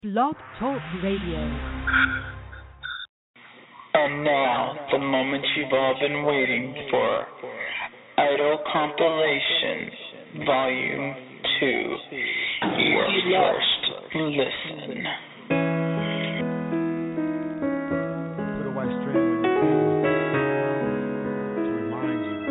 Blog Talk Radio. And now, the moment you've all been waiting for. Idol Compilation, Volume 2. Your first listen. Put a white string on your to remind you.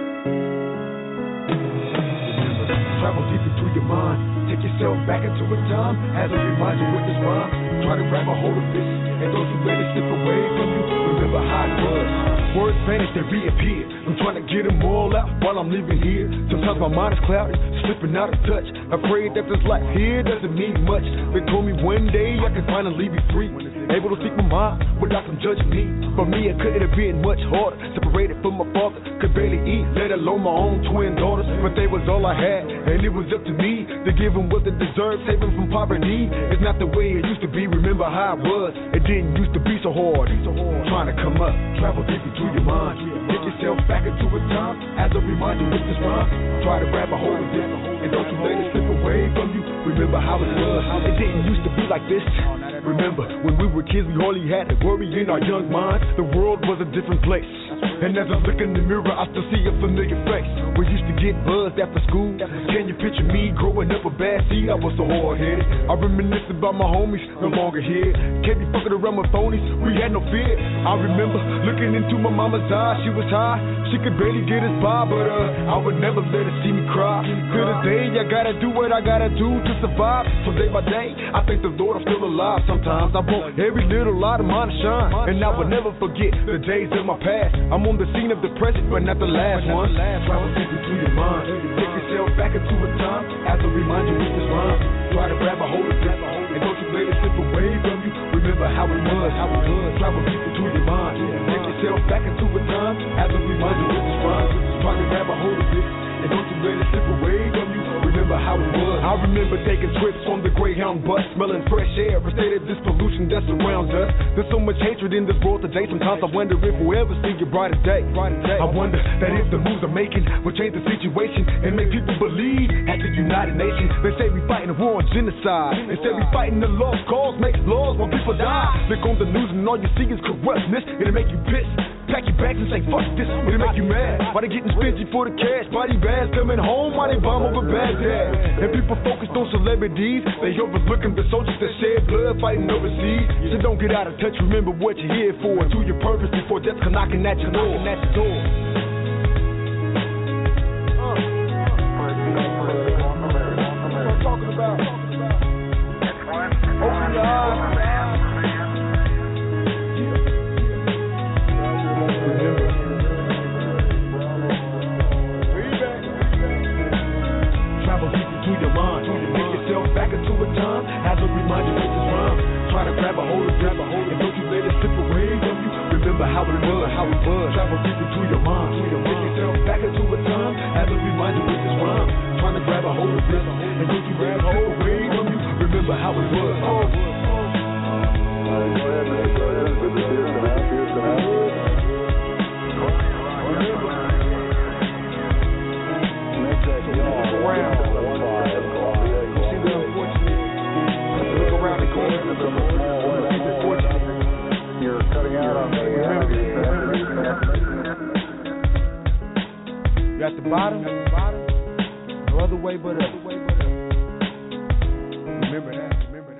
Remember, travel deep into your mind. Take yourself back into a time as a reminder with this rhyme. Try to grab a hold of this, and don't you let it slip away from you. Remember how it was. Words vanish, they reappear. I'm trying to get them all out while I'm living here. Sometimes my mind is cloudy, slipping out of touch. Afraid that this life here doesn't mean much. They told me one day I could finally be free, able to speak my mind without them judging me. For me, it couldn't have been much harder. Separated from my father, could barely eat, let alone my own twin daughters. But they was all I had, and it was up to me to give them what they deserve, save them from poverty. It's not the way it used to be. Remember how it was. It didn't used to be so hard. Trying to come up, travel deep into your mind. Get yourself back into a time as a reminder with this rhyme. Try to grab a hold of this, and don't you let it slip away from you. Remember how it was. It didn't used to be like this. Remember, when we were kids, we hardly had to worry in our young minds. The world was a different place. And as I look in the mirror, I still see a familiar face. We used to get buzzed after school. Can you picture me growing up a bad seed? I was so hard-headed. I reminisce about my homies, no longer here. Can't be fucking around with phonies, we had no fear. I remember looking into my mama's eyes. She was high, she could barely get us by, but I would never let her see me cry. To this day, I gotta do what I gotta do to survive. So day by day, I thank the Lord I'm still alive. Sometimes I want every little light of mine to shine, and I will never forget the days of my past. I'm on the scene of the present, but not the last one. Travel deep into your mind. Take yourself back into a time as a reminder with this rhyme. Try to grab a hold of this, and don't you let it slip away from you. Remember how it was. Travel deep into your mind. Take yourself back into a time as a reminder with this rhyme. Try to grab a hold of this, and don't you let it slip away from you. Remember how it was. I remember taking trips on the Greyhound bus, smelling fresh air, a state of this pollution that surrounds us. There's so much hatred in this world today. Sometimes I wonder if we'll ever see a brighter day. I wonder that if the moves I'm making will change the situation and make people believe at the United Nations. They say we fighting a war on genocide. They say we fighting the lost cause, make laws while people die. Look on the news and all you see is corruptness. It'll make you pissed. Pack your bags and say fuck this. It'll make you mad. Why they getting stingy for the cash? Body bags coming home while they bomb over Baghdad. And people focused on celebrities. They overlooking the soldiers that shed blood fighting overseas. So don't get out of touch. Remember what you're here for. Do your purpose before death come knocking at your door. Talking about. Open your eyes. Back into a time as a reminder with this rhyme. Try to grab a hold of this, and don't you let it slip away from you. Remember how it was. Travel deep into your mind. Take yourself back into a time as a reminder with this rhyme. Trying to grab a hold of this, and don't you let it slip away from you. Remember how it was. You're cutting out on me. You're at the bottom, no other way but up. Remember that.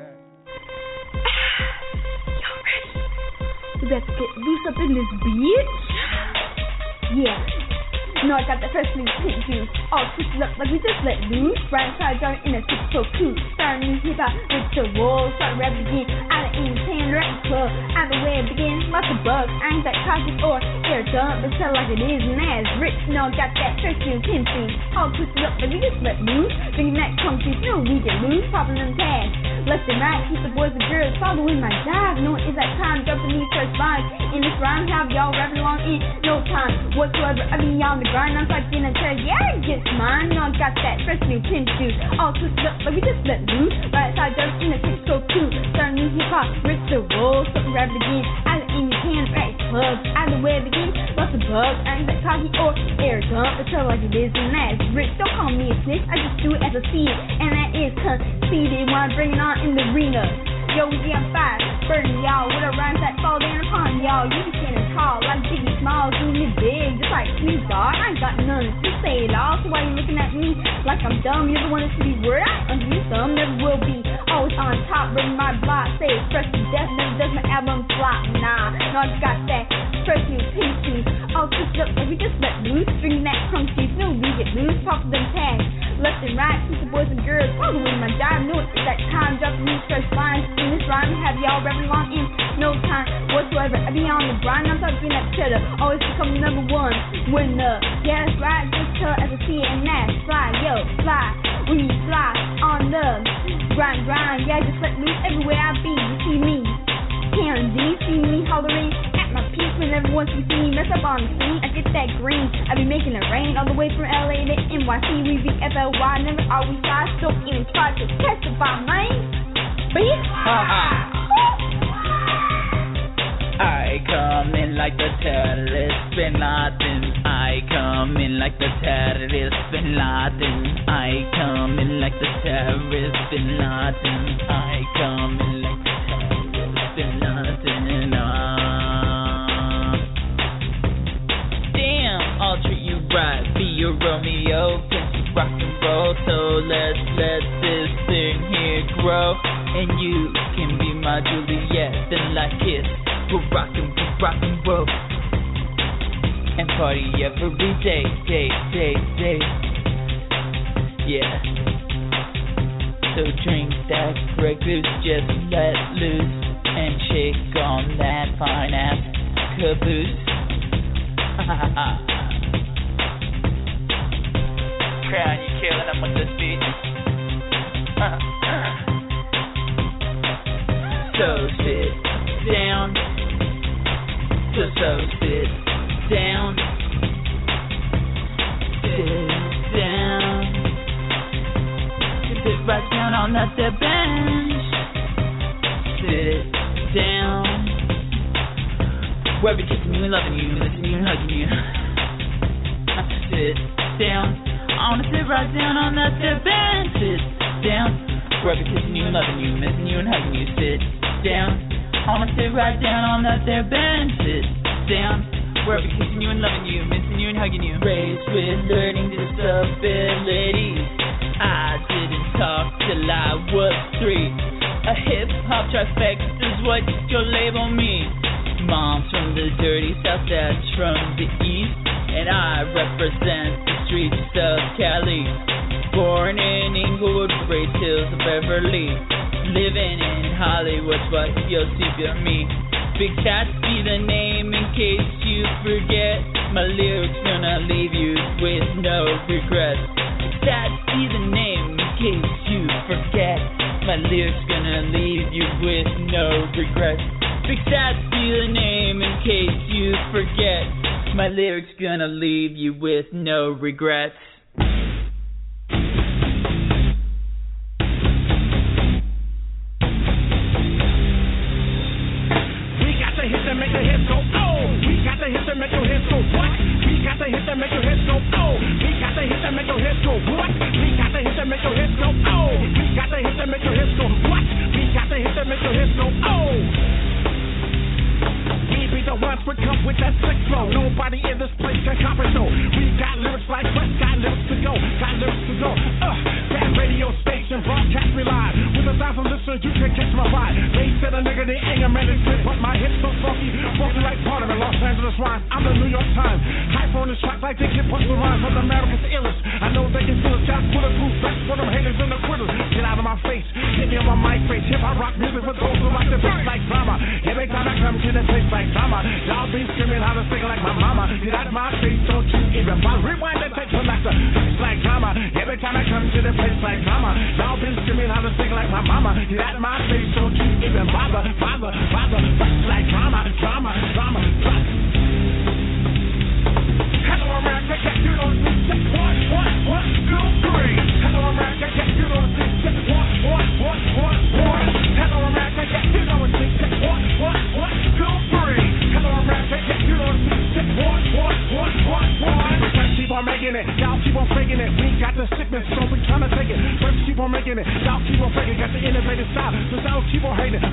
Y'all ready? We better get loose up in this bitch. Yeah. No, I got the first new pink juice. All twisted up like we just let loose. Right side joint in a six so cute. Starting new hip hop with the walls. Start rap again. Out of any tan rap club. Out of where it begins. Lots of bugs. I ain't that cautious or air dump. But tell like it is and as rich. No, I got that first new pink juice. All twisted up like we just let loose. Drinking that punk juice. No, we get loose. Popping them tags. Left and right. Keep the boys and girls following my dive. Knowing it's that time. Jumping these first lines. In this rhyme, have y'all rapping along in no time whatsoever. I be on the grind, I'm like in a chair, yeah, it gets mine. No, I got that fresh new pin juice. All twisted up, but we just let loose. Right side jump in a six so cute. Starting new hip hop, rich the roll, something rap again. Out of any can, right club. Out of where it begins, lots of bugs. I ain't that cocky or air dump. But tell like it is, and that's rich. Don't call me a snitch, I just do it as I see it. And that is conceited when I bring it on in the arena. Yo, we on fire, burning y'all with a rhymes that fall down upon y'all. You be standing tall like Biggie Smalls, doing it big, just like Snoop Dogg. I ain't got none to say it all, so why you looking at me like I'm dumb? You're the one that should be worried. I ain't under some, never will be. Always on top, running my block, say it's fresh to death, never does my album flop. Nah, no, I just got that fresh new PC. All twisted up like we just let loose, stringing that crunchy, no we get loose, talk to them tags. Left and right, keep the boys and girls following my jive. Know it's that time, dropping these fresh lines in this rhyme. Have y'all rapping along in no time whatsoever. I be on the grind, I'm talking that cheddar. Always become number one. Winner, yeah, that's right. Just tell as I see it and that's fly, yo, fly. We fly on the grind, yeah, just let loose everywhere I be. You see me, Karen D, see me hollering at my peak when everyone sees me. Mess up on the scene, I get that green. I be making it rain all the way from LA to NYC. We be FLY, never are we fly. Don't even try to testify, man. But I come in like the terrorist Bin Laden. I come in like the terrorist Bin Laden. I come in like the terrorist Bin Laden. I come in like the terrorist Bin Laden. Damn, I'll treat you right. Be your Romeo, Prince of rock and roll. So let's let this thing here grow. And you can be my Juliet, then like kiss. We're rockin' roll. And party every day. Yeah. So drink that Grey Goose, just let loose. And shake on that fine ass caboose. Crown, you killing them with this beat. So sit down. So sit down. Sit down. Sit right down on that there bench. Sit down. Where we kissing you and loving you, listening to you and hugging you. Sit down. I wanna sit right down on that there bench. Sit down. Where we kissing you and loving you, missing you and hugging you. Sit down. I wanna sit right down on that there bench. Sit down. Wherever kissing you and loving you, missing you and hugging you. Raised with learning disabilities. I didn't talk till I was 3. A hip-hop trifecta is what you'll label me. Mom's from the dirty south, dad's from the east. And I represent the streets of Cali. Born in Inglewood, raised hills of Beverly. Living in Hollywood's what you'll see for me. Big Tats be the name in case you forget. My lyrics gonna leave you with no regrets. Big Tats be the name in case you forget. My lyrics gonna leave you with no regrets. Big Tats be the name in case you forget. My lyrics gonna leave you with no regrets. Make your head go, oh. We got the hit that make your head go, what? We got the hit that make your head go, oh. We got the hit that make your head go, what? We got the hit that make your head go, oh. We got the hit that make your head go, what? We got the hit that make your head go, oh. We be the ones who come with that sick flow. Nobody in this place can copy so. We got lyrics like West, got lyrics to go, got lyrics to go. That radio station broadcast me live. With 1,000 listeners, you can catch my vibe. They said a nigga, they ain't a man, but my hips so funky like part of the Los Angeles rhyme. I'm the New York Times. Hype on this track like they can punch the rhyme from America's illest. I know they can feel it, shots bulletproof vest for them haters and the quitters. Get out of my face, hit me on my mic face. Hip hop rock music for those who like the beats like drama. Every time I come to the place like drama, y'all be screaming how to sing like my mama. Get out of my face, don't you even bother. Rewind the tape for like the beats like drama. Every time I come to the place like drama, y'all be screaming how to sing like my mama. Get out of my face, don't you even bother. Beats like drama. Hello America, get you don't see shit. 1, 2, 3. Hello America, get you don't see shit. 1. Hello America, get you don't see shit. 1, 2, 3. Hello America, get you don't see shit. 1. First keep on making it, y'all keep on faking it. We got the sickness, so we tryna take it. First keep on making it, y'all keep on faking. Got the innovative style, so y'all keep on hating.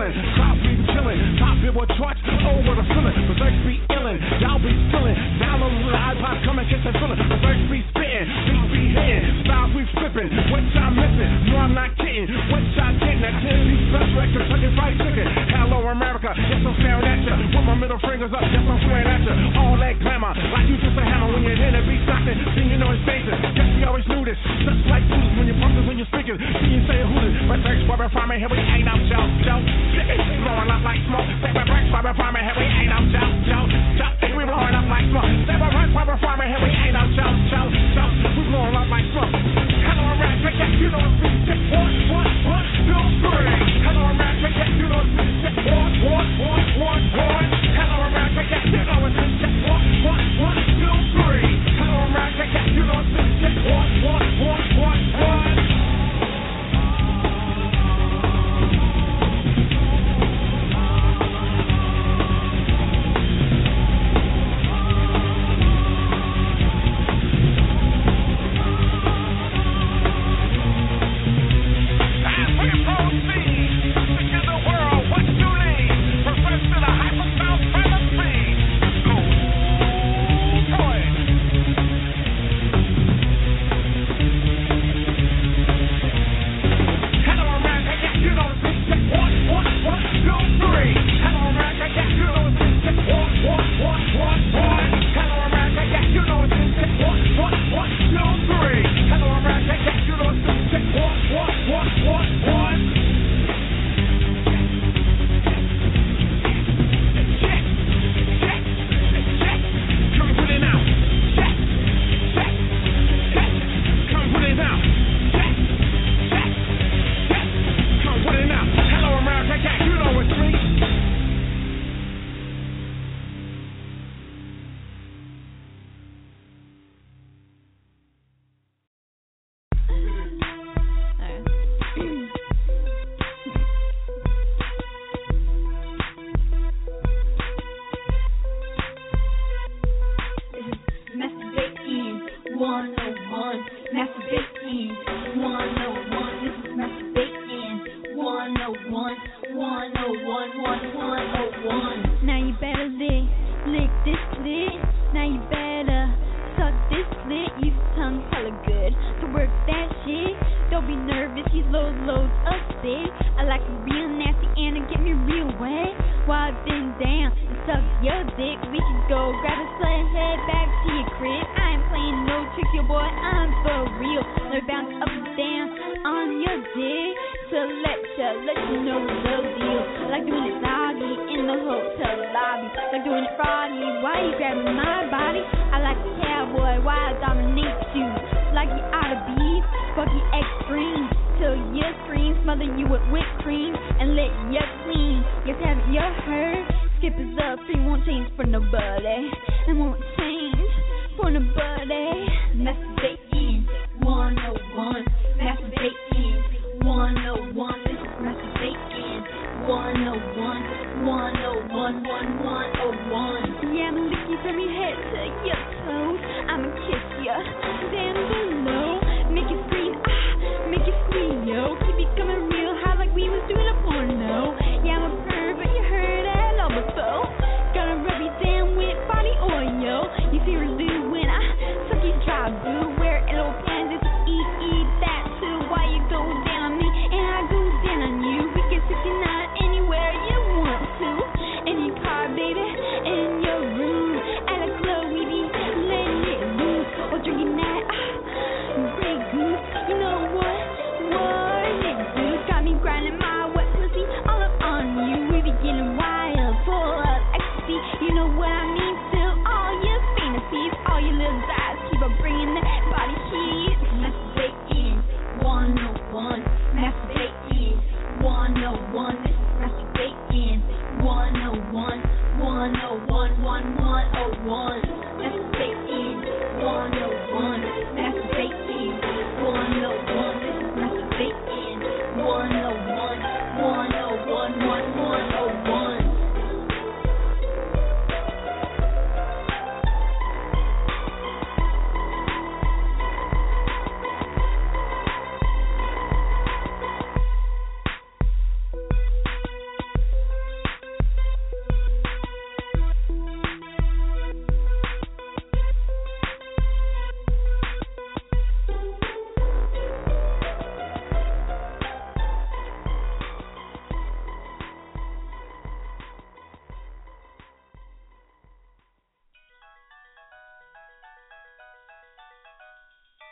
feeling. Crowd be chilling. Top billboard charts over the feeling. Berserk be illin'. Y'all be spilling. Download with the iPod, come and catch that feeling. Berserk be spitting. Beats be hitting. Styles we flipping. What y'all missing? No, I'm not kidding. What y'all getting? That 10-piece best record. Kentucky Fried Chicken. Hello, America. Yes, I'm staring at ya. With my middle fingers up. Yes, I'm swearing at ya. All that glamour. Like you just a hammer. When you're in the beat knocking, then you know it's dangerous. Guess we always knew this. Just like blues when you're pumping, when you're speaking. See you say who this. But search for the farming. Here we ain't out, Joe. Blowing up like smoke. Say my breaks for the farming. Here we ain't out, Joe. We blowing up like smoke. Say my breaks for the farming. Here we ain't out, Joe. We blowing up like smoke. Hello, I'm rap. Check that. You know it's me. Check 1, 2, 3. Hello, I'm rap. Check that. You know it's me. Check 1, 1. Hello, I'm rap. Check that. You know it's me. Check 1, 2, 3. Hello, I'm rap. Check that. You know it's me. Check 1.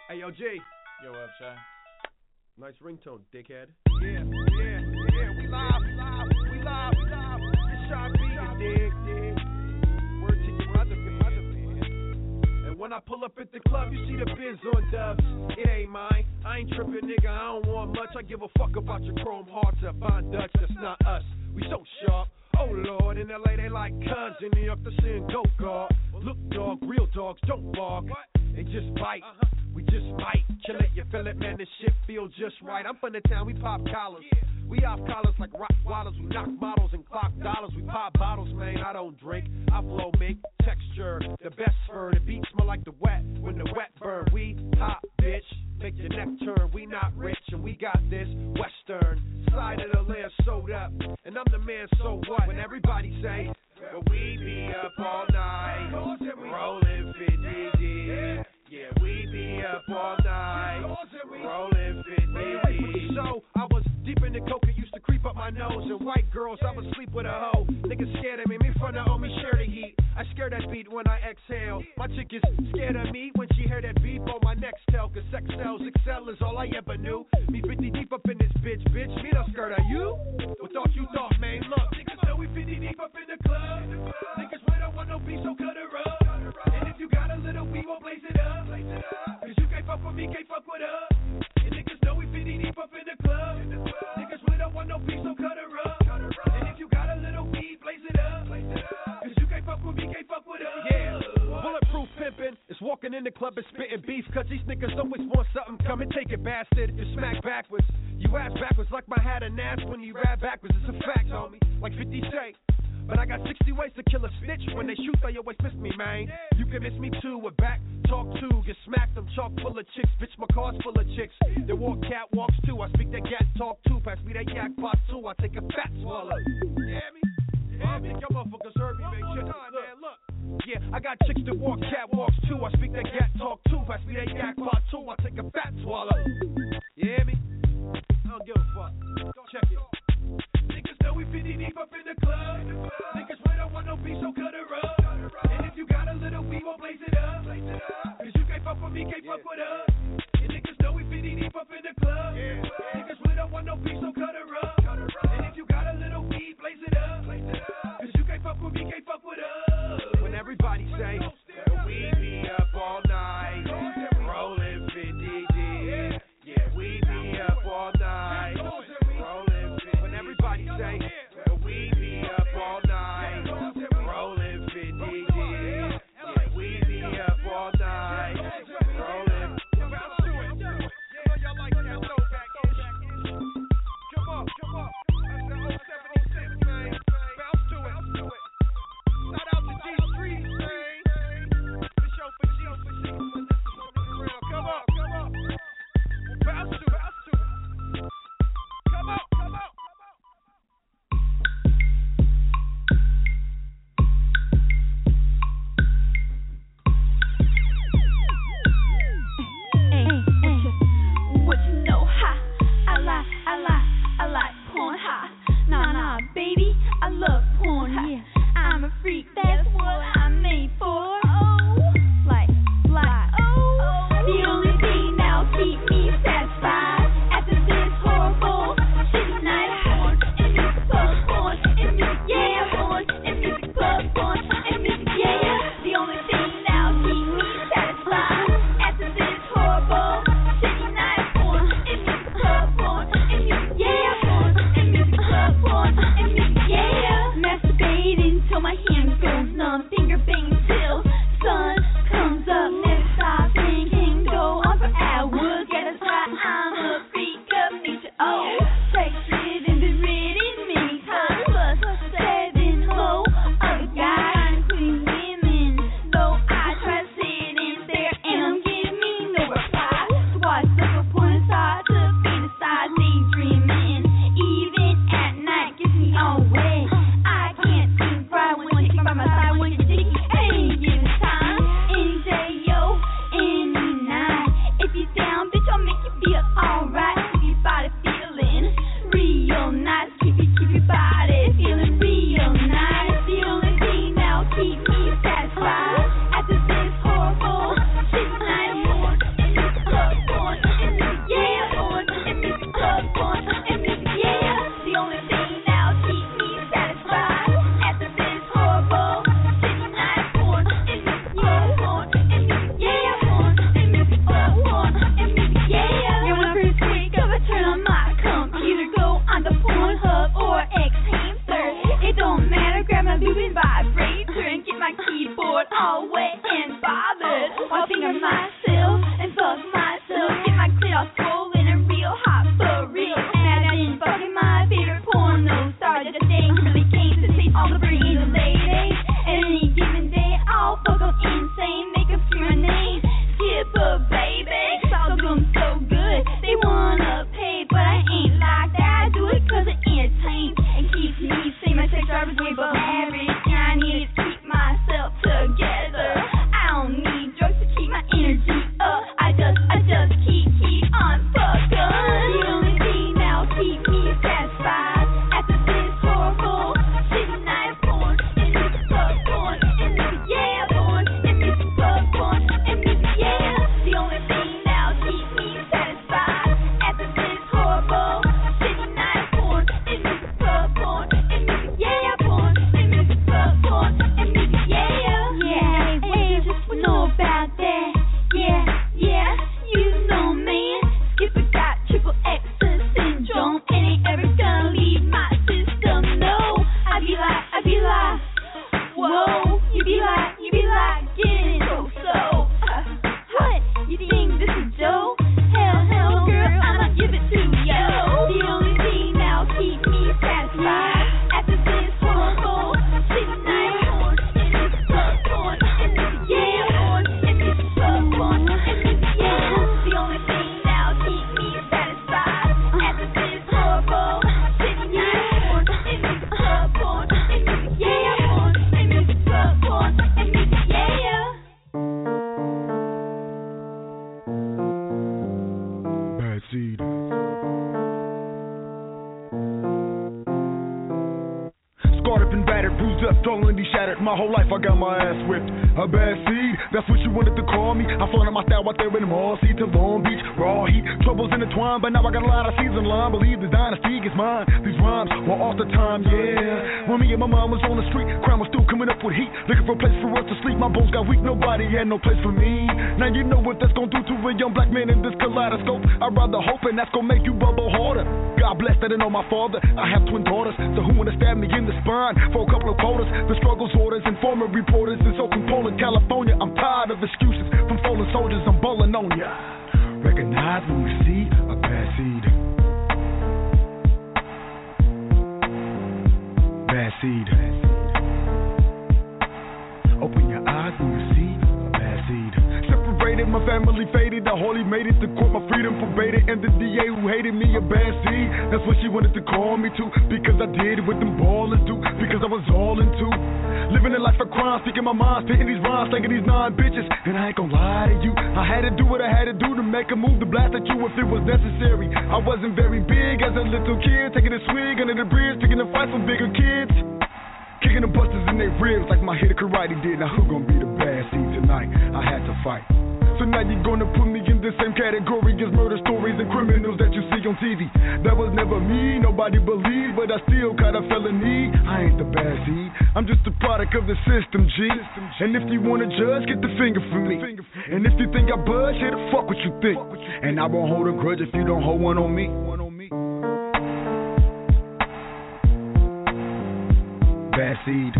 Hey, yo, G. Yo, what up, Shy? Nice ringtone, dickhead. Yeah, we live. It's Shy B, you dig. Word to your mother, man. And when I pull up at the club, you see the biz on dubs. It ain't mine. I ain't tripping, nigga. I don't want much. I give a fuck about your chrome hearts or fine Dutch. That's not us. We so sharp. Oh Lord, in LA they like cuz. In New York they're saying go guard. Look, dog, real dogs don't bark. They just bite. We just might kill it, you feel it, man, this shit feel just right. I'm from the town, we pop collars. We off collars like rock wallers. We knock models and clock dollars. We pop bottles, man, I don't drink. I flow, make texture, the best fur. The beat smell like the wet, when the wet burn. We hot, bitch, make your neck turn. We not rich, and we got this Western side of the land sewed up. And I'm the man, so what? When everybody say, well, we be up all night, rolling 50 deep. Yeah, we be up all night, rolling 50 deep. So, I was deep in the coke, it used to creep up my nose. And white girls, I would sleep with a hoe. Niggas scared of me, me front of me, share the heat. I scare that beat when I exhale. My chick is scared of me when she heard that beat on my next tail. Cause sex sells, excel is all I ever knew. Me 50 deep up in this bitch, me not scared of you. What thought you thought, man? Look, niggas know we 50 deep up in the club. Niggas we don't want no beef, so cut her up. And if you got a little, we won't blaze it up. Cause you can't fuck with me, can't fuck with us. And niggas know we 50 deep up in the club. Niggas we don't want no beef, so cut her up. And if you got a little weed, blaze it up. Cause you can't fuck with me, can't fuck with us. Yeah, bulletproof pimpin' is walking in the club and spitting beef. Cause these niggas always want something, come and take it, bastard. You smack backwards, you ass backwards like my hat and ass when you rap backwards. It's a fact, homie, like 50 say. But I got 60 ways to kill a snitch. When they shoot, they always miss me, man. You can miss me too, with back talk too. Get smacked, I'm chock full of chicks. Bitch, my car's full of chicks. They walk catwalks too. I speak that gat talk too. Pass me that yak pot too. I take a fat swallow. You hear me? I think y'all motherfuckers heard me, man. Shit, man, look. Yeah, I got chicks that walk catwalks too. I speak that gat talk too. Pass me that yak pot too. I take a fat swallow. You hear me? I don't give a fuck. Check it. Niggas know we 50 deep up in the club. Niggas we don't want no beef, so cut her up. And if you got a little, we won't blaze it up. Cause you can't fuck with me, can't fuck with us. And niggas know we 50 deep up in the club. Niggas we don't want no beef, so cut her up. And if you got a little weed, blaze it up. Cause you can't fuck with me, can't fuck with us. When everybody say, we be up all night, rolling 50 deep. Yeah, we be up all night, rolling 50. When everybody say, we be up all night, rolling 50 deep. Yeah, we be up all night, rolling. Yeah, y'all like that. satisfied. After this horrible, sleep night on, and this club on, and this yeah on, and this club on, and this yeah. The only thing that'll keep me satisfied. After this horrible, sleep night on, and this club on, and this yeah on, and this club on, and this yeah. Bad seed. Scarred up and battered, bruised up, totally shattered. My whole life I got my ass whipped. A bad seed, that's what you wanted to call me. I flaunted my style out there in the mall, seed to Long Beach, raw heat, troubles intertwined, but now I got a lot of season line. Believe the dynasty gets mine. These rhymes were off the time, yeah. When me and my mom was on the street, crime was still coming up with heat, looking for a place for us to sleep. My bones got weak, nobody had no place for me. Now you know what that's gonna do to a young black man in this kaleidoscope. I'd rather hope, and that's gonna make you bubble harder. God bless that I know my father. I have twin daughters, so who wanna stab me in the spine for a couple of quotas? The struggles, orders, and former reporters in Oakland, Poland, California. I'm tired of excuses from fallen soldiers. I'm bowling on ya. Recognize when you see a bad seed. Bad seed. Open your eyes when you see a bad seed. Separated, my family faded. I hardly made it to court, my freedom forbade it. And the DA who hated me a bad seed. That's what she wanted to call me to, because I did what them ballers do, because I was all into living a life of crime, speaking my mind, spitting these rhymes, slanging these 9 bitches. And I ain't gonna lie to you, I had to do what I had to do to make a move, to blast at you if it was necessary. I wasn't very big as a little kid, taking a swig under the bridge, picking a fight from bigger kids, kicking the busters in their ribs like my hitter karate did. Now who gonna be the bad seed tonight? I had to fight. So now you're gonna put me in the same category as murder stories and criminals that you see on TV. That was never me, nobody believed, but I still caught a felony. I ain't the bad seed, I'm just a product of the system, G. And if you wanna judge, get the finger from me. And if you think I budge, hey, the fuck what you think. And I won't hold a grudge if you don't hold one on me. Bad seed.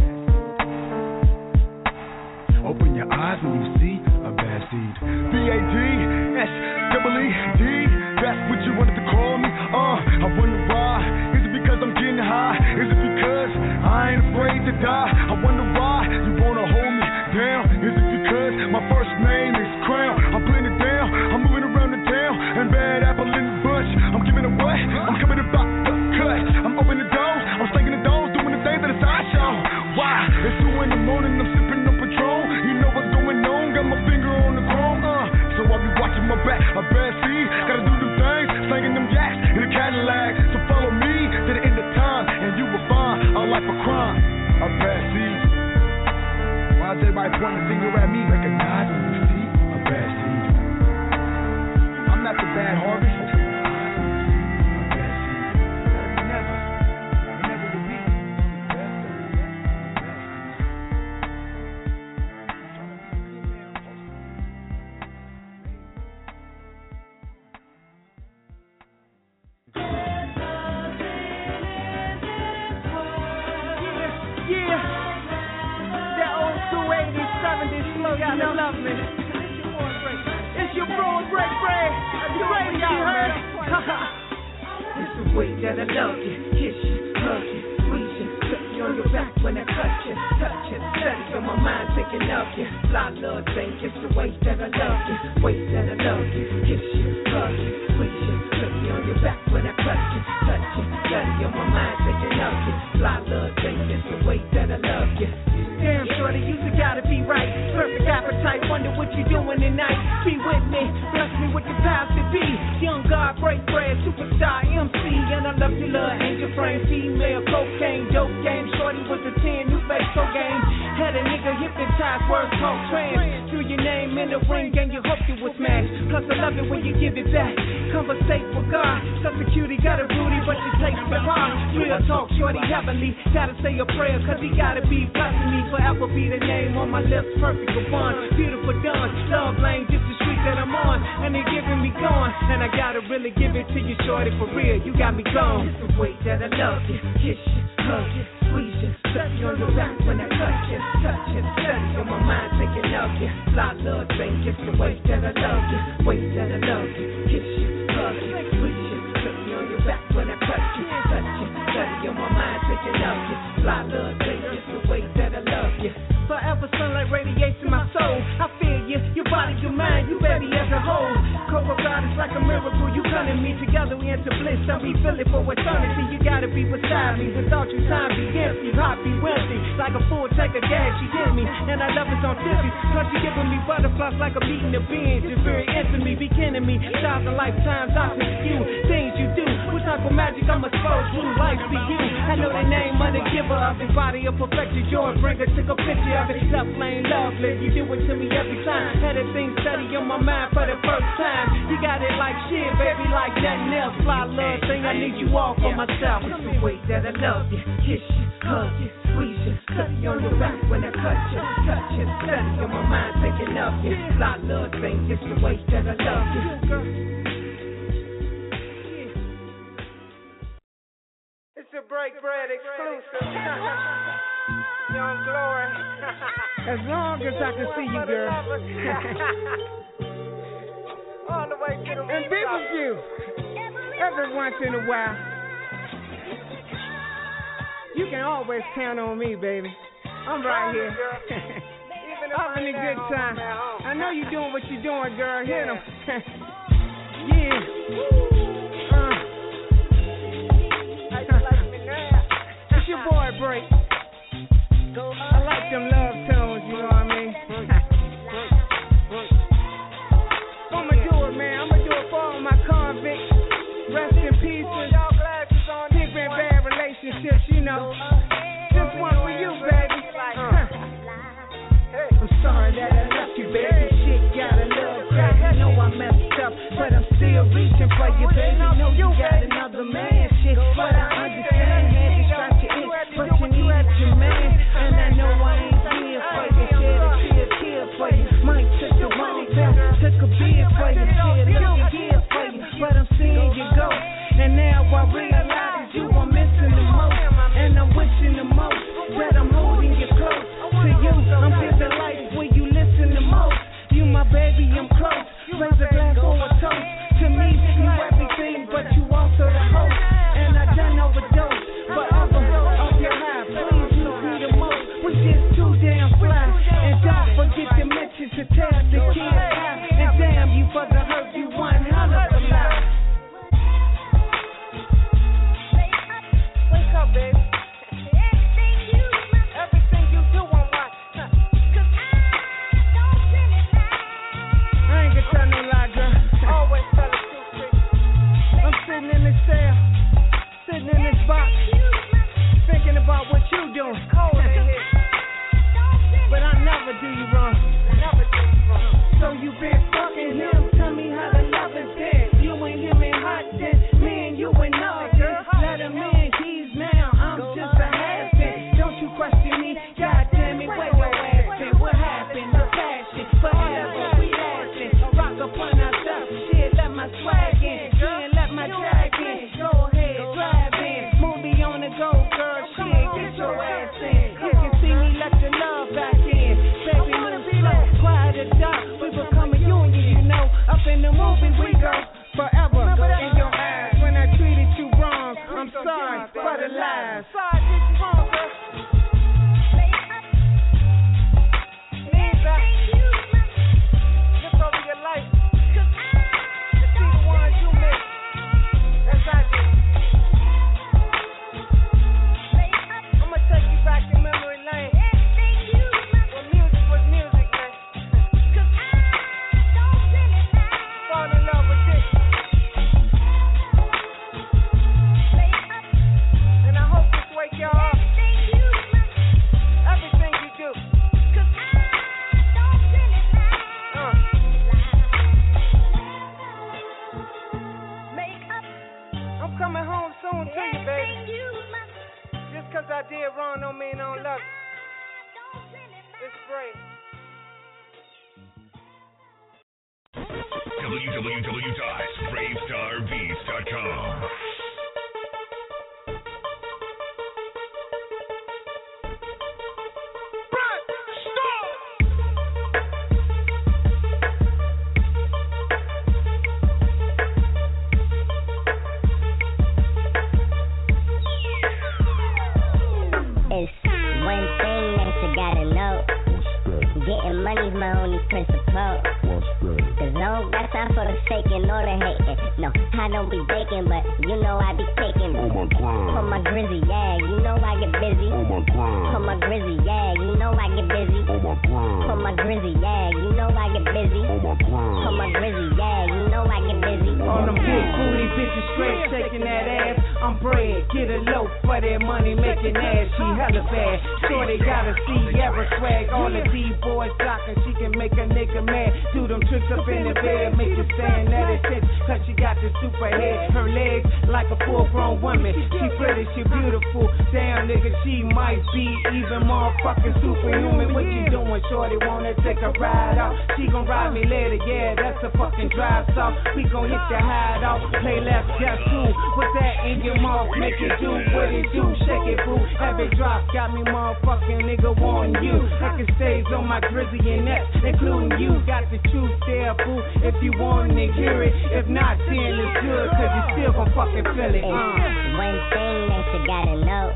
Open your eyes when you see a bad seed. B-A-D-S-E-E-D. That's what you wanted to call me. I wonder why. Is it because I'm getting high? Is it because I ain't afraid to die? I wonder why you wanna hold me down. Is it because my first name is Crown? I'm putting it down, I'm moving around the town, and bad apple in the bush. I'm giving it what? I'm coming about the cut. I'm opening the doors, I'm slinging the doors, doing the thing that it's I show. Why? It's 2 in the morning, I'm sipping up Patron. You know what's going on, got my finger on the chrome. So I'll be watching my back, a bad seed. Gotta do the things, slinging them jacks in a Cadillac. So follow me to the end of time, and you will find a life of crime. A bad seed. Why is everybody pointing the finger at me? Recognize when you see a bad seed. I'm not the bad harvest. on my mind, taking up you. Fly love, take just the way that I love you. Forever sunlight radiates in my soul. I feel you, your body, your mind, you baby as a whole. Coco God is like a miracle, you come and me together, we enter bliss. I refill it for eternity, you gotta be beside me. Without you, time be empty, heart be empty. Like a full tank of gas, she did me, and I love it on tippy. Plus you giving me butterflies like I'm eating the beans. You're very into me, be kidding me. Thousand lifetimes I pick you, things you do. What type of magic I'm exposed to, life be you. I know the name of the giver of the body of perfected joy. Bring her, took a picture of it, love flame lovely. You do it to me every time. Had a thing steady on my mind for the first time. You got it like shit, baby, like nothing else. Fly love thing, I need you all for myself. It's the way that I love you, kiss you, hug you, squeeze you, study on your back when I cut you, touch you, study on my mind, thinking of you. Fly love thing, it's the way that I love you. It's a break bread exclusive. Young Glory. As long as I can see you, girl. All the way to the and be with you every once in a while. You can always count on me, baby. I'm right here. Having a good time. I know you're doing what you're doing, girl. Hit 'em. Yeah. It's your boy, Break. I like them love tones, you know what I mean? I'ma do it, man. I'ma do it for all my convicts. Rest in peace and people in bad relationships, you know. This one for you, baby. I'm sorry that I left you, baby. Shit got a little crazy. I know I messed up, but I'm still reaching for you, baby. Know you got another man, shit. But I understand, had to scratch your itch, but you need your man. And I know I ain't here for you. Shed a tear for you. Mike took the money back, took a beer for you. Shed a tear for you, but I'm seeing you go. And now I realize you are missing the most, and I'm wishing the most that I'm holding you close to you. I'm living life where you listen the most. You my baby, I'm close. Raise a glass for a toast. To me, you everything, but you also the host. And I done overdose forever off your high. Please, you be the most. We just too damn fly. And don't forget to mention to tell the kids how. And damn you for the hurt, you one hell of a lie. Wake up, baby. Everything you do, I'm watching. I ain't gonna tell no lie, girl. Always tell the truth. I'm sitting in this cell, sitting in this box, thinking about what you doing. Cold in here. But I never do you wrong. Never do you wrong. So you been fucking him. Tell me how the love is dead. You and him in hot then. Me and you in nothing. Let him in. He's now. I'm just a has-been. Don't you question me. God damn it, where your ass been? What happened? The passion. Forever we lasting. Rock upon ourselves. Shit, let my swag in. Then let my drag in. Go ahead, drive in. Movie on the go, girl. Shit, get your ass in. You can see me, let the love back in. Baby, move slow, quiet as dark. We become a union, you know. Up in the movie we go forever in your eyes. When I treated you wrong, I'm sorry for the lies. Sorry, did you wrong, girl? Look over your life. To see the ones you miss. As I did. I'ma take you back to memory lane. When music was music, man. Fall in love with this. And I hope this wake y'all up. Everything you do. I'm coming home soon to you, baby. Just 'cause I did wrong don't mean I don't love you. It's great. www.bravestarbeats.com. money's my only principle. Cause no, that's not for the faking or the hating. No, I don't be baking, but you know I be taking. For my grizzy, yeah, you know I get busy. For my grizzy, yeah, you know I get busy. For my grizzy, yeah, you know I get busy. For my grizzy, yeah, you know I get busy. On them big booty bitches straight shaking that ass. I'm bread, get a loaf for that money making ass. She hella bad, sure they gotta see ever swag. All the D-boys talking, she can make a nigga mad. Do them tricks up in the bed, make you stand at attention. Cause she got the super head, her legs like a full-grown woman. She pretty, she beautiful. Damn nigga, she might be even more fucking superhuman. What you doing, shorty? Wanna take a ride out? She gon' ride me later, yeah, that's a fucking drive song. We gon' hit the hideout, play left, just two. Put that in your mouth, make it do what it do. Shake it, boo, have it drop. Got me motherfucking nigga wanting you. Like it stays on my grizzy and that, including you. Got the truth there, boo, if you want to hear it. If not, then it's good, cause you still gon' fucking feel it. One thing that you gotta know,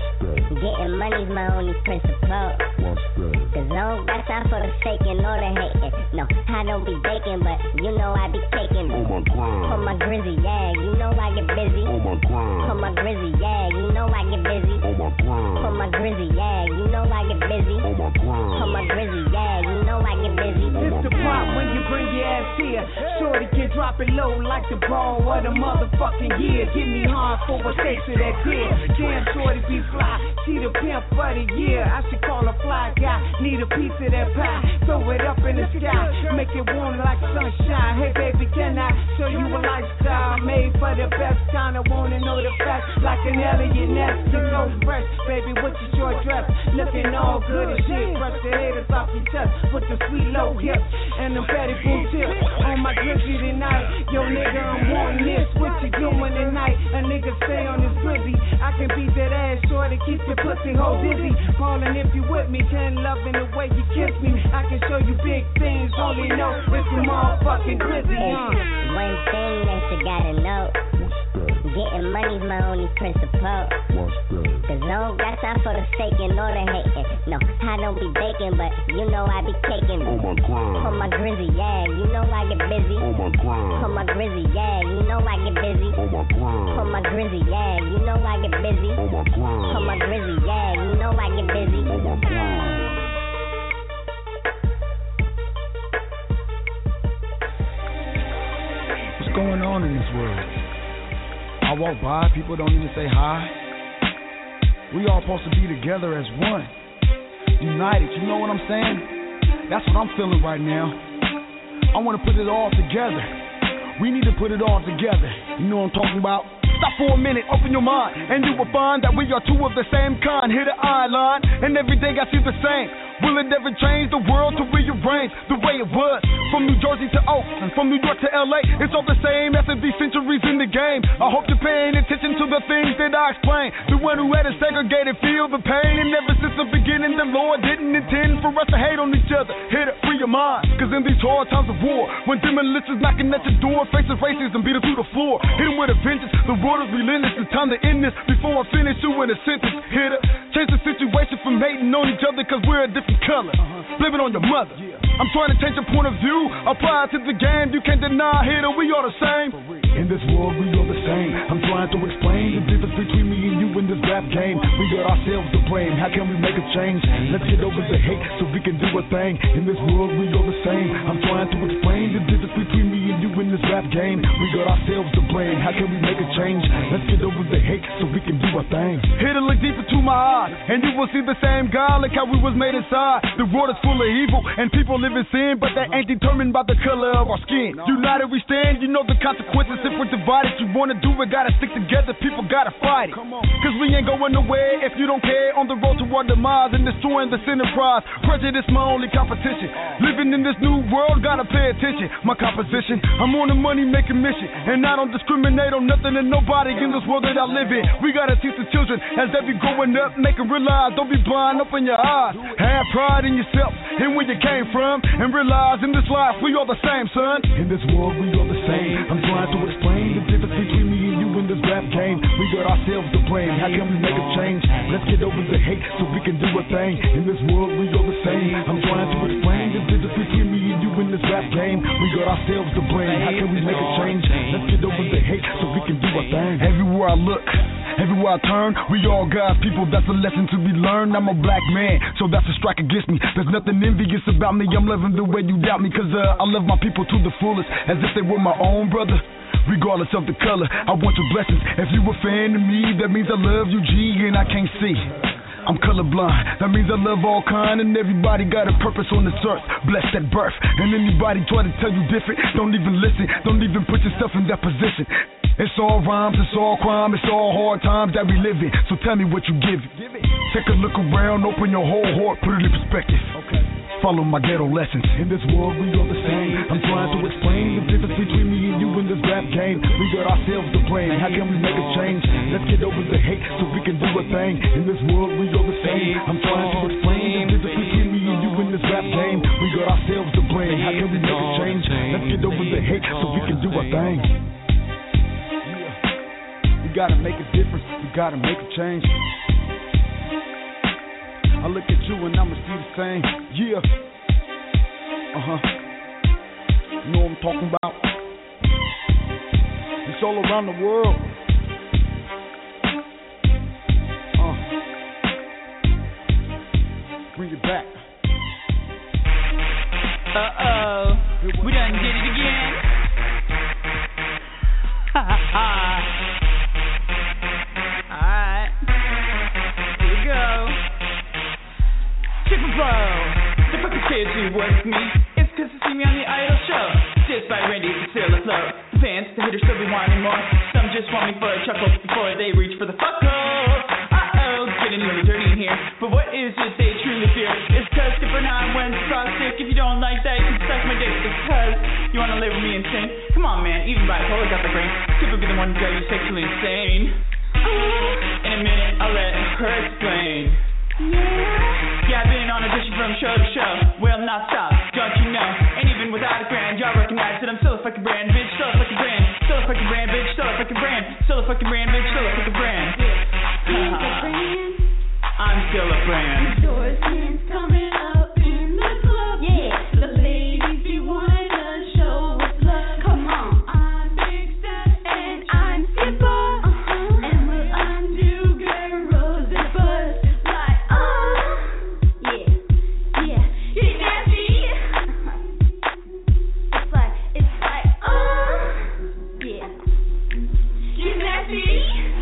getting money's my only principle. Cause no, that's not for the faking or the hating. No, I don't be baking, but you know I be taking. For my grizzy, yeah, you know I get busy. For my grizzy, yeah, you know I get busy. For my grizzy, yeah, you know I get busy. For my grizzy, yeah, you know I get busy. It's the pop when you bring your ass here. Shorty can drop it low like the ball of the motherfucking year. Give me hard for a taste of that beer. Damn, shorty be fly. She the pimp for the year. I should call a fly guy. Need a piece of that pie. Throw it up in the sky. Make it warm like sunshine. Hey baby, can I show you a lifestyle made for the best kind? I wanna know the facts like an alien nest. You so fresh, baby, with your short dress. Looking all good as shit. Brush the haters off your chest with the sweet low hips and the petty boot tips. On my grizzly tonight. Yo nigga, I'm wanting this. What you doing tonight? A nigga stay on his grizzly. I can beat that ass short and keep your pussy hole dizzy. Calling if you with me, can loving the way you kiss me. I can show you big things, only know if you motherfucking grizzly. One thing that you gotta know, getting money's my only principle. Cause no, that's not for the faking or the hating. No, I don't be baking, but you know I be taking. For my grizzy, yeah, you know I get busy. For my grizzy, yeah, you know I get busy. For my grizzy, yeah, you know I get busy. For my grizzy, yeah, you know I get busy. What's going on in this world? I walk by, people don't even say hi. We all supposed to be together as one, united, you know what I'm saying? That's what I'm feeling right now. I want to put it all together. We need to put it all together. You know what I'm talking about? Stop for a minute, open your mind, and you will find that we are two of the same kind. Hit the eye line, and everything I see the same. Will it ever change the world to rearrange the way it was? From New Jersey to Oakland, from New York to LA, it's all the same after these centuries in the game. I hope you're paying attention to the things that I explain. The one who had it segregated, feel the pain. And ever since the beginning, the Lord didn't intend for us to hate on each other. Hit it, free your mind, cause in these hard times of war, when demolitions knocking at your door, faces racism, beat it through the floor. Hit him with a vengeance, the world is relentless. It's time to end this before I finish you in a sentence. Hit it, change the situation from hating on each other cause we're a different color. Blame it on your mother. I'm trying to change your point of view. Apply it to the game. You can't deny here that we are the same. In this world we are the same. I'm trying to explain the difference between me and you in this rap game. We got ourselves to blame. How can we make a change? Let's get over the hate so we can do a thing. In this world we are the same. I'm trying to explain the difference between me and you in this rap game. We got ourselves to blame. How can we make a change? Let's get over the hate so we can do a thing. Hit it, look deep into my eyes, and you will see the same God. Look how we was made inside. The world is full of evil and people live in sin, but they ain't determined by the color of our skin. United we stand, you know the consequences. If we're divided, you wanna do it, gotta stick together. People gotta fight it, cause we ain't going nowhere if you don't care. On the road to our demise and destroying this enterprise. Prejudice my only competition. Living in this new world, gotta pay attention. My composition, I'm on a money making mission, and I don't discriminate on nothing and nobody in this world that I live in. We gotta teach the children as they be growing up, make them realize, don't be blind, open your eyes. Have pride in yourself and where you came from, and realize in this life we all the same, son. In this world we all the same. I'm trying to explain the difference between me and you in this rap game. We got ourselves to blame. How can we make a change? Let's get over the hate so we can do a thing. In this world we all the same. I'm trying to explain the difference game. We got ourselves to blame. How can we make a change? Let's get over the hate so we can do our thing. Everywhere I look, everywhere I turn, we all God's people, that's a lesson to be learned. I'm a black man, so that's a strike against me. There's nothing envious about me, I'm loving the way you doubt me. Cause I love my people to the fullest, as if they were my own brother. Regardless of the color, I want your blessings. If you a fan of me, that means I love you, G, and I can't see. I'm colorblind, that means I love all kind, and everybody got a purpose on this earth, blessed at birth. And anybody try to tell you different, don't even listen, don't even put yourself in that position. It's all rhymes, it's all crime, it's all hard times that we live in. So tell me what you give it. Take a look around, open your whole heart, put it in perspective. Follow my ghetto lessons. In this world we all the same. I'm trying to explain the difference between me and you in this rap game. We got ourselves to blame. How can we make a change? Let's get over the hate so we can do a thing. In this world we all the same. I'm trying to explain the difference between me and you in this rap game. We got ourselves to blame. How can we make a change? Let's get over the hate so we can do a thing. We gotta make a difference. We gotta make a change. I look at you and I'ma see the same. Yeah. You know what I'm talking about? It's all around the world. Bring it back. We done did it again. Ha ha ha. Alright. Here we go. Triple Flow. The fucking kids who work with me. It's cause they see me on the Idol show. Just by Randy, Priscilla, Flo. The fans, the haters still be wanting more. Some just want me for a chuckle before they reach for the fuck hole. Getting a little dirty in here. But what is it they truly fear? It's cause Skipper 9 went frostic. If you don't like that, you can suck my dick. It's cause you wanna live with me insane. Come on, man, even bipolar got the brain. Skipper be the one who drives you sexually insane. In a minute, I'll let her explain. Yeah, I've been on audition from show to show. Will not stop, don't you know? And even without a grand, y'all recognize that I'm still a fucking brand, bitch. Still a fucking brand. Still a fucking brand, bitch. Still a fucking brand. Still a fucking brand, bitch. Still a fucking brand. I'm still a brand. Endorsements coming up in the club. Yeah, the ladies be wanting to show what's love. Come on, I'm Big Steph and I'm Skipper. And we'll undo girls and buzz like yeah, get nasty. It's like yeah, get nasty.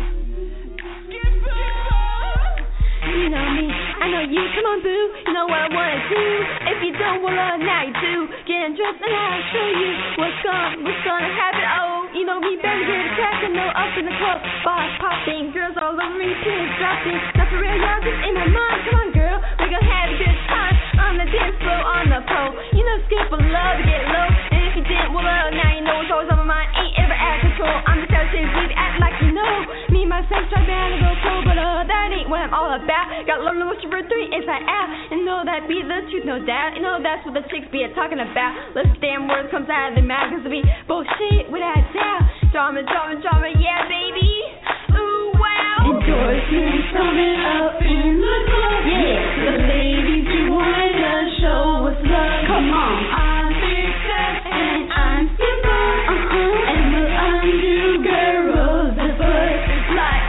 You know me, I know you, come on boo, you know what I wanna do. If you don't, well now you do. Getting dressed and I'll show you what's gonna happen. Oh, you know me, better get a crack and know up in the club. Bars popping, girls all over me, pins dropping. Not for real, y'all just in my mind. Come on girl, we gon' have a good time on the dance floor, on the pole. You know Skip will love to get low. And if you didn't, well now you know it's always on my mind. Ain't ever out of control, I'm just out of shape, baby, act like you know. Me, myself, try down and go pro, but that ain't what I'm all about. Got love and for 3 inside out. And know that be the truth, no doubt. You know that's what the chicks be talking about. Let's damn words comes out of their mouth, cause we bullshit without doubt. Drama, yeah baby. Ooh wow. Endorsements coming up in the club. Yeah, the ladies be wanting to show what's love. Come on, I'm Big Steph and I'm Skipper. And we'll undo girls and buzz like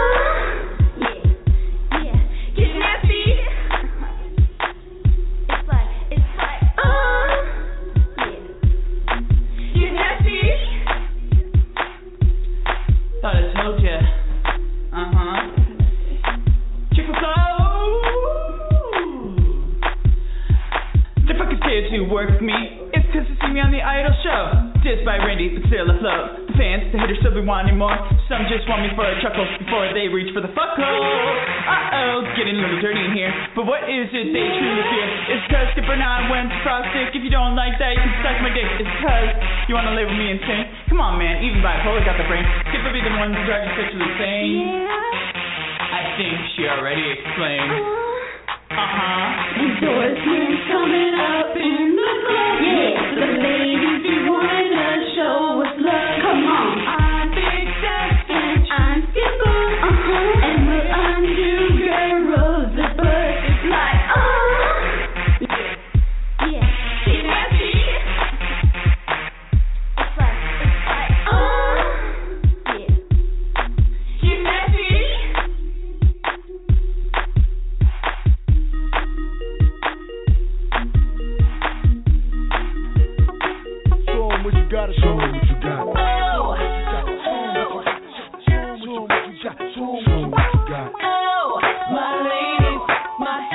thought I told ya. Triple Flow. The fucking kids who work with me. It's cause they see me on the Idol show. Dissed by Randy, Priscilla, Flo. The fans, the haters still be wanting more. Some just want me for a chuckle before they reach for the fuck hole. Getting a little dirty in here. But what is it they truly fear? It's cause Skipper 9 went frostic. If you don't like that, you can suck my dick. It's cause you wanna live with me insane. Come on man, even bipolar got the brain. Skipper be the one who drives you sexually insane. I think she already explained. Endorsements coming up in the club. Yeah, the ladies be wanting to show what's love. Come on, I'm Big Steph and I'm Skipper. And we'll undo girls and buzz like yeah, get nasty.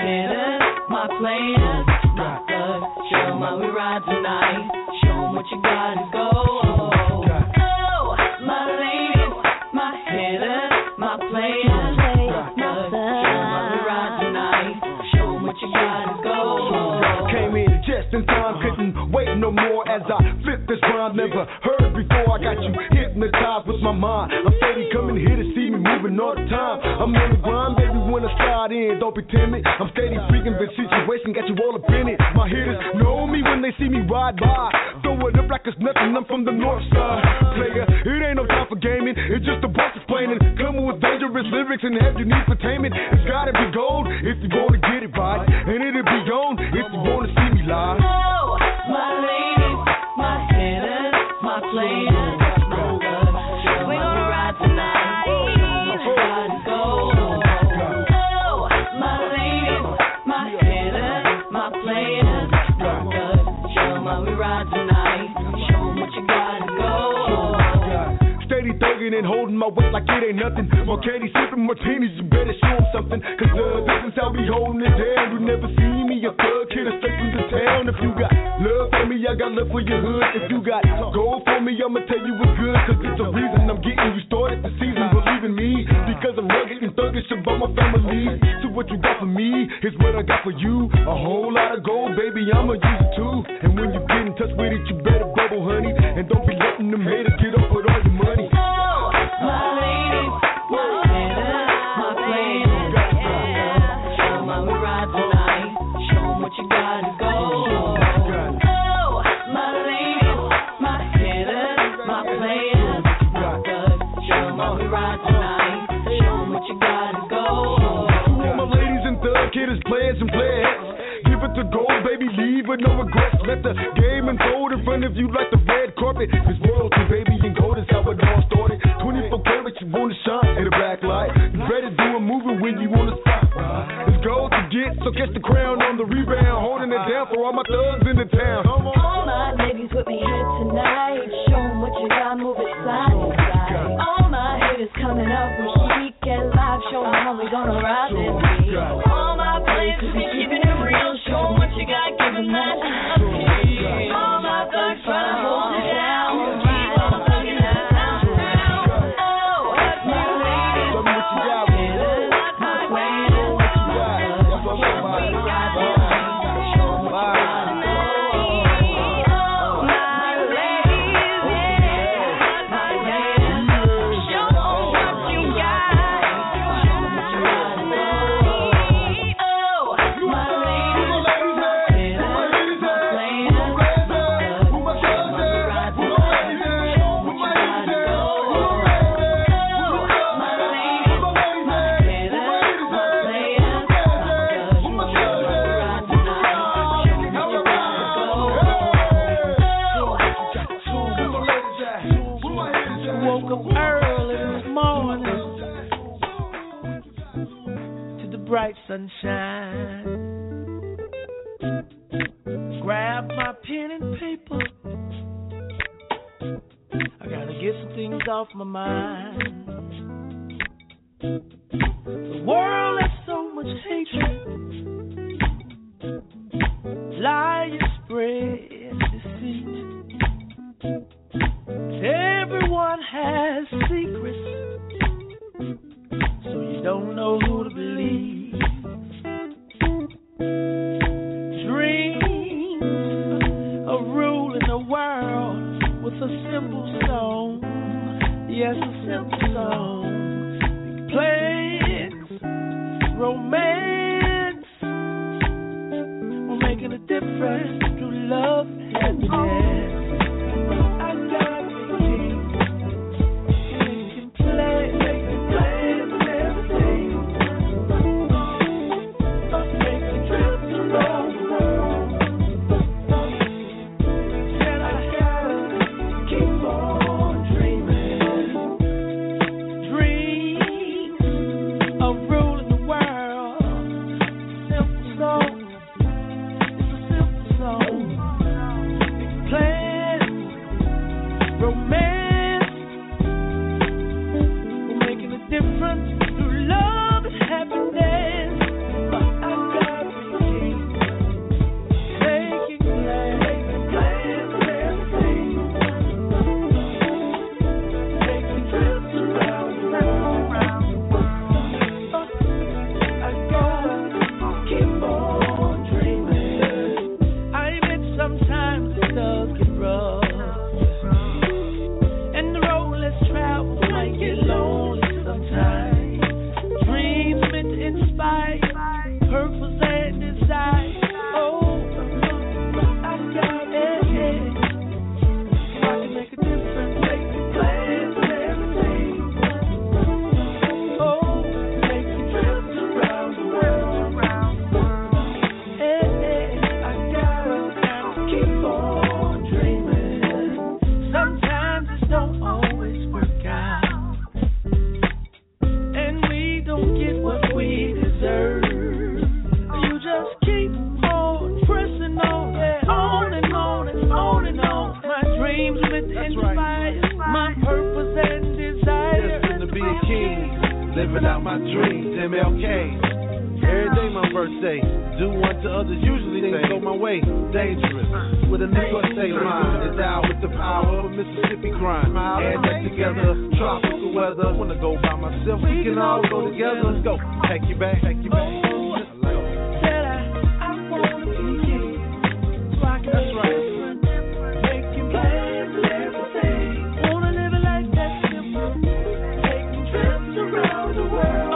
hitters, my players, my thugs. Show 'em how we ride tonight. Show 'em what you gotta go. Oh, my ladies, my hitters, my players, my thugs. Show 'em how we ride tonight. Show 'em what you gotta go. Came in just in time, couldn't wait no more as I flip this rhyme. Never heard before, I got you hypnotized with my mind. I'm steady coming here to see me moving all the time. I'm on the grind, baby, when I slide in, don't be timid. I'm steady freaking the situation, got you all up in it. My hitters know me when they see me ride by. Throw it up like it's nothing, I'm from the north side. Player, it ain't no time for gaming, it's just a boss explaining. Coming with dangerous lyrics and have you need entertainment. It's gotta be gold if you wanna get it right, and it'll be on if you wanna see me live. Oh, my ladies, my hitters, my players, my thugs. We gonna ride tonight. Show 'em what you gotta go. Oh, my ladies, my hitters, my players, my thugs. Show 'em how we ride tonight. Show 'em what you gotta go. Steady thugging and holding my weight like it ain't nothing. More candy sipping martinis, you better show 'em something. Cause this is how we holding it down. You never see me a thug kid straight from the town. If you got love for me, I got love for your hood. If you got gold for me, I'ma tell you it's good. Cause it's the reason I'm getting you started the season. Believe in me, because I'm rugged and thuggish about my family. So what you got for me is what I got for you. A whole lot of gold, baby, I'ma use it too. And when you get in touch with it, you better bubble, honey. And don't be letting them haters get up with all your money. Oh, my ladies, my hitters, my players, show 'em how we ride tonight. Show 'em what you gotta go. Oh, my ladies, my hitters, my players, my thugs. Show 'em how we ride tonight. Show 'em what you gotta go. To all my ladies and thug hitters, players and players, give it to gold, baby, leave with no regrets. Let the game unfold in front of you like the red carpet. It's royalty, baby, and gold is how it all started. 24 karat, you wanna shine in the back light. You better do a moving when you wanna stop. It's gold to get, so catch the crown on the rebound, holding it down for all my thugs in the town. All my ladies with me here tonight. Show 'em what you got, move it side to side. All my haters coming up with heat, get live. Show 'em how we gonna ride this beat. All my players be keeping it real. Show 'em what you got, give 'em that upbeat. All my thugs trying to hold it down. Keep on thugging that sound around. Oh, my ladies, my hitters, my players, my thugs. Show 'em how we ride tonight. Show 'em what you gotta go. Oh, my ladies, my players, show 'em what you got. Show 'em what you gotta go. Oh, my ladies, my hitters, my players, my thugs. Show 'em how we ride tonight. Show 'em what you gotta go. Oh, my ladies, my hitters, my players, my thugs. Show 'em how we ride tonight. Show 'em what you gotta Woke up early this morning to the bright sunshine. Grab my pen and paper. I gotta get some things off my mind. The world has so much hatred, lies spread deceit. Everyone has secrets, so you don't know who to believe. Dreams of ruling the world with a simple song. Yes, a simple song. Plans my dreams, MLK. Every day my birthday, do unto others, usually things go my way. Dangerous, with a nigga state of mind, endowed with the power of Mississippi crime. Add that together, tropical weather. Wanna go by myself, we can all go together. Let's go, take you back, take you back. Said I wanna be you, so I can. That's right. Making plans and everything. Wanna live a life that's simple, taking trips around the world.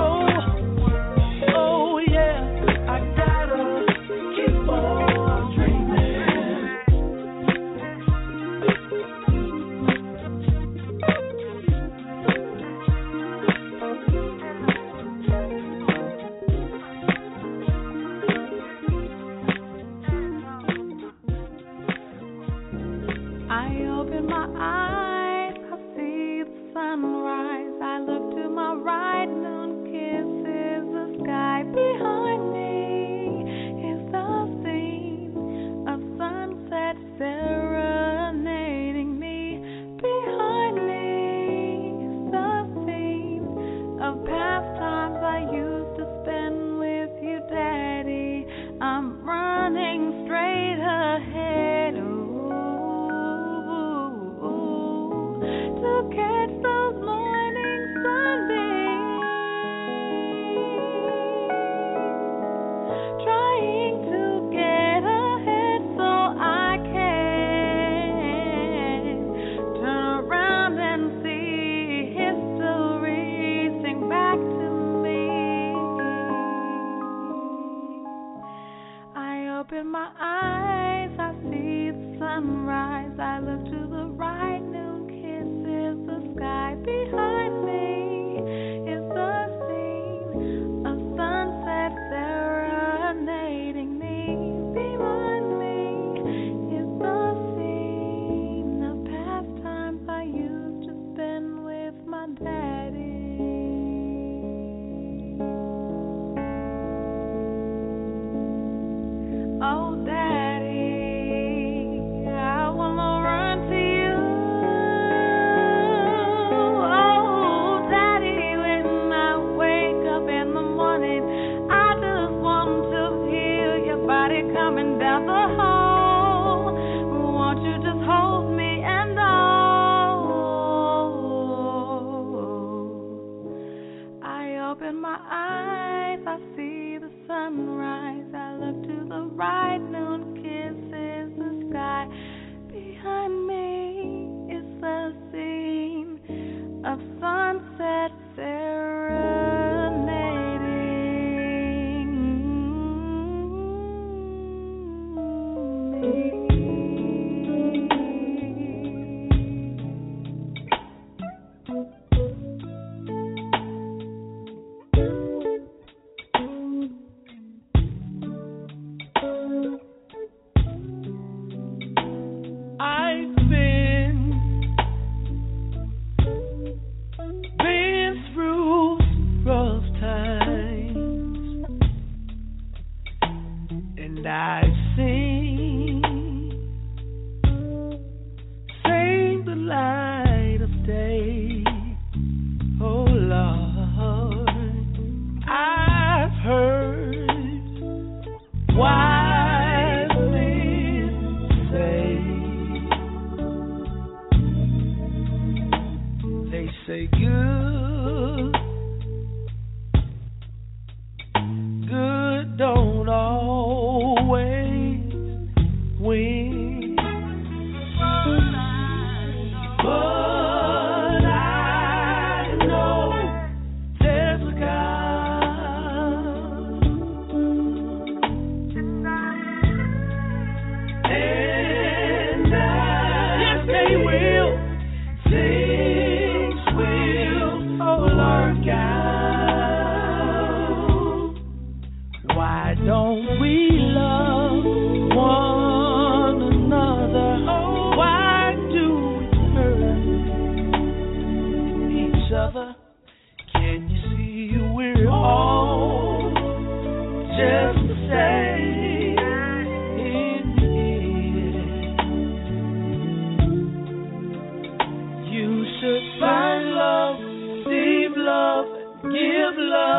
Find love, receive love, give love.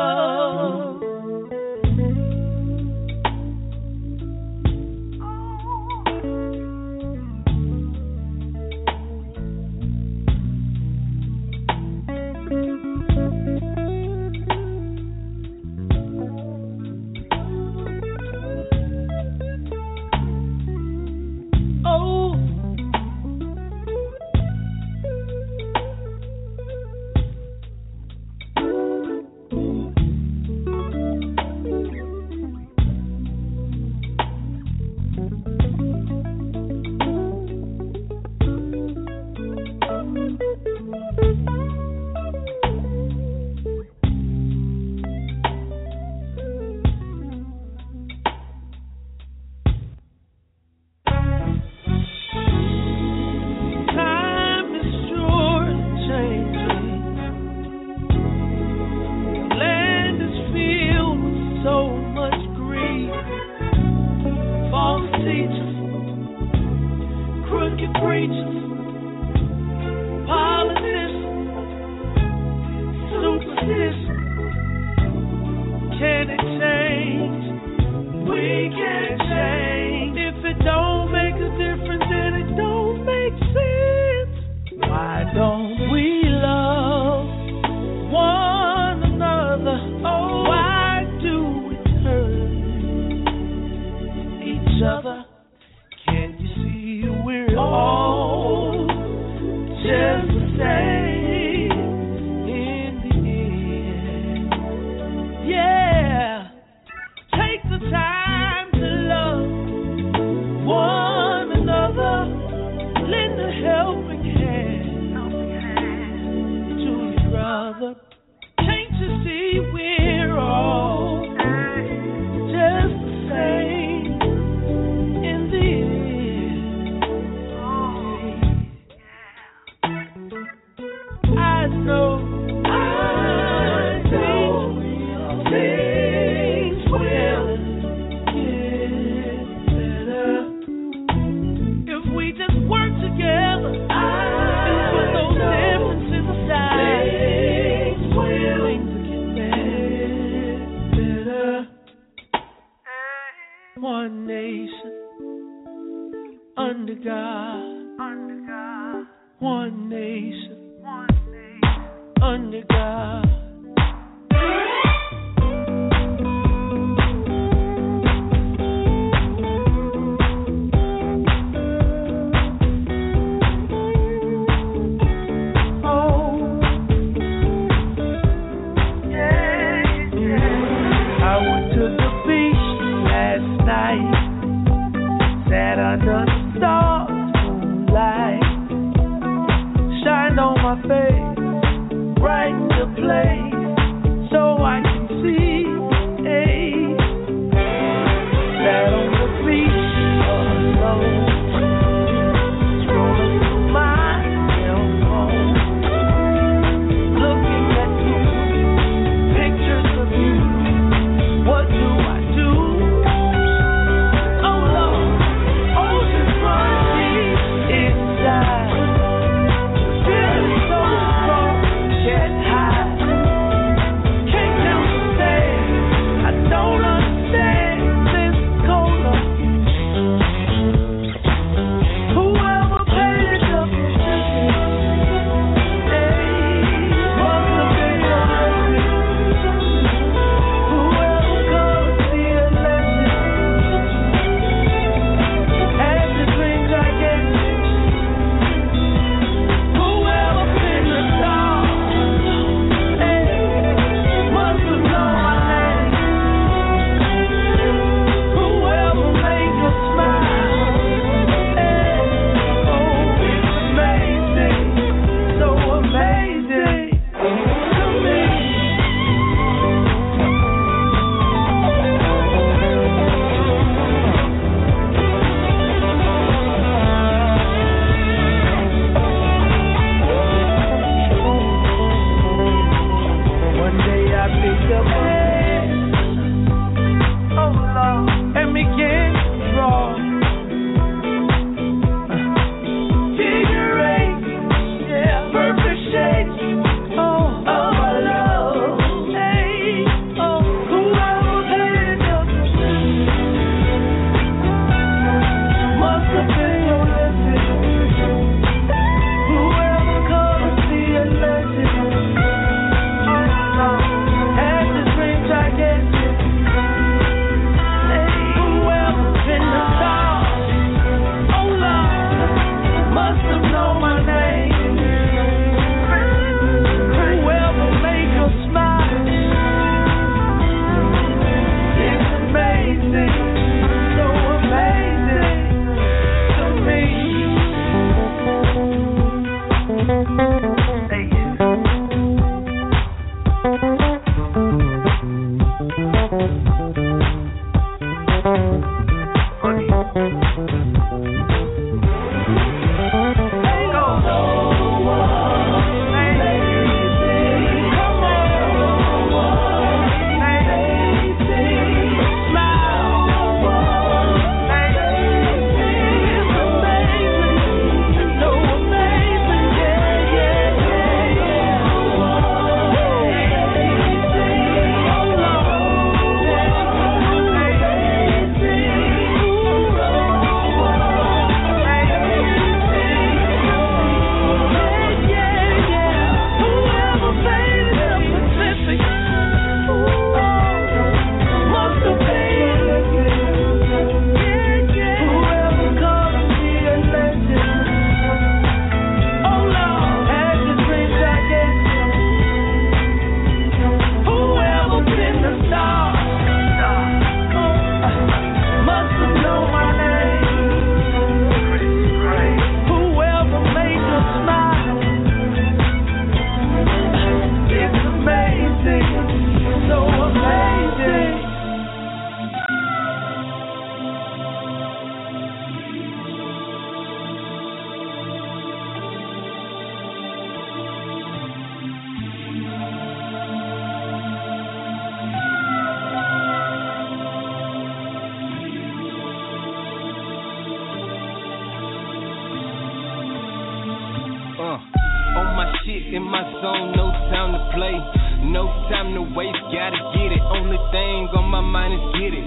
One nation under God. One nation under God. Sat under the stars, moonlight shined on my face, brightened the place so I can see. Hey. Sat on the beach alone, scrolling through my cell phone, looking at you, pictures of you. What do I do? in my zone, no time to play, no time to waste, gotta get it. Only thing on my mind is get it.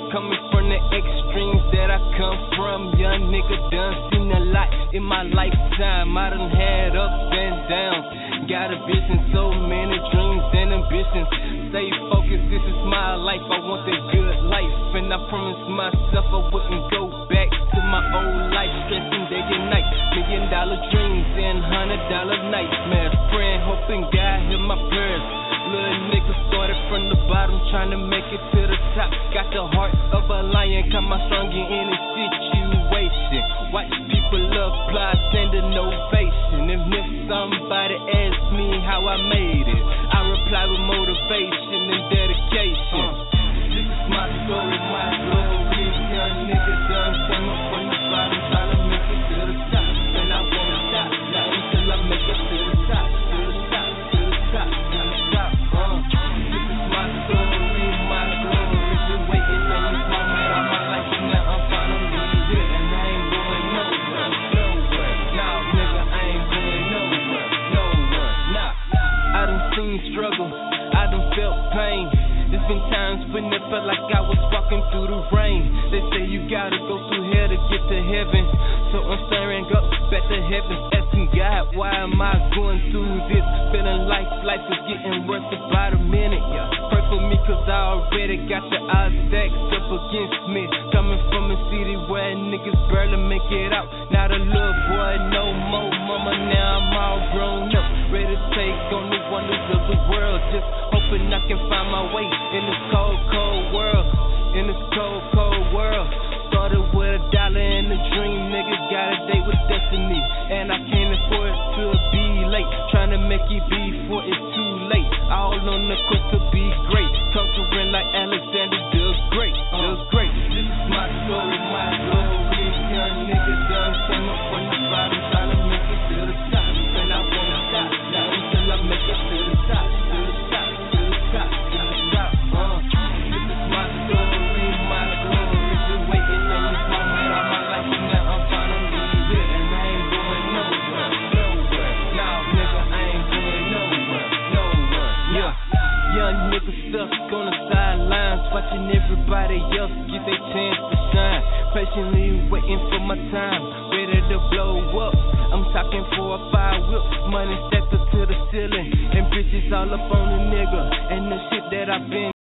coming from the extremes that I come from. Young nigga done seen a lot in my lifetime. I done had ups and downs. Got a vision, so many dreams and ambitions. Stay focused, this is my life. I want that good life, and I promised myself I wouldn't go back to my old life, stressing day and night. $1 million dreams and $100 nightmares. Praying, hoping God hear my prayers. Little nigga started from the bottom, trying to make it to the top. Got the heart of a lion, come out strong in any situation. Watch people apply, send an ovation. And if somebody asks me how I made it, I reply with motivation and dedication. This is my story, my glory. Young nigga done came up from the bottom, trying to make it to the top. And I won't stop, not until I make it to the top. To the top, to the top, to the top. This is my story, my glory. Been waiting on this moment all my life, and now I'm finally here. And I ain't going nowhere, nowhere. Nah, nigga, I ain't going nowhere, nowhere. Nah, I done seen struggle, I done felt pain. There's been times when it felt like I was walking through the rain. They say you gotta go through hell to get to heaven. So I'm staring up back to heaven, asking God, why am I going through this? Feeling like life is getting worse about a minute. Pray for me cause I already got the odds stacked up against me. Coming from a city where niggas barely make it out. Not a little boy no more, mama, now I'm all grown up. Ready to take on the wonders of the world. Just hoping I can find my way in this cold, cold world. In this cold, cold world. Started with $1 and a dream, nigga got a date with destiny. And I can't afford to be late. Trying to make it before it's too late. All on the quest to be great. Conquering like Alexander the Great. This is my story, my glory. Young nigga done came up from the bottom, trying to make it to the top. And I won't stop, not until I make it to the top. To the top, to the top, to the top. This is my story, my glory. Been waiting on this moment all my life, and now I'm finally here. And I ain't going nowhere, nowhere. Nah, nigga, I ain't going nowhere, nowhere. Yeah, young nigga stuck on the sidelines, watching everybody else get their chance to shine. Patiently waiting for my time, ready to blow up. I'm talking 4 or 5 whips, money stacked up to the ceiling, and bitches all up on the nigga. And the shit that I've been